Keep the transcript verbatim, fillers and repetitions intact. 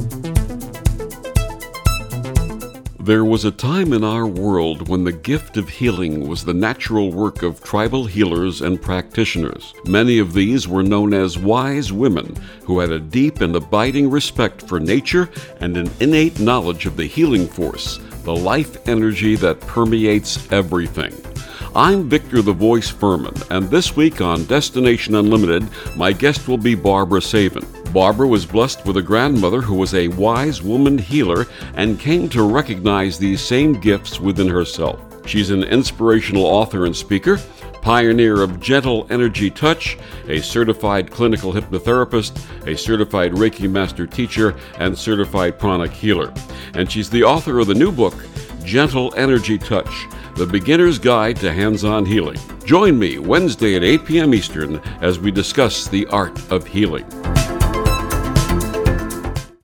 There was a time in our world when the gift of healing was the natural work of tribal healers and practitioners. Many of these were known as wise women who had a deep and abiding respect for nature and an innate knowledge of the healing force, the life energy that permeates everything. I'm Victor the Voice Furman, and this week on Destination Unlimited, my guest will be Barbara Savin. Barbara was blessed with a grandmother who was a wise woman healer and came to recognize these same gifts within herself. She's an inspirational author and speaker, pioneer of gentle energy touch, a certified clinical hypnotherapist, a certified Reiki master teacher, and certified pranic healer. And she's the author of the new book, Gentle Energy Touch, The Beginner's Guide to Hands-On Healing. Join me Wednesday at eight p.m. Eastern as we discuss the art of healing.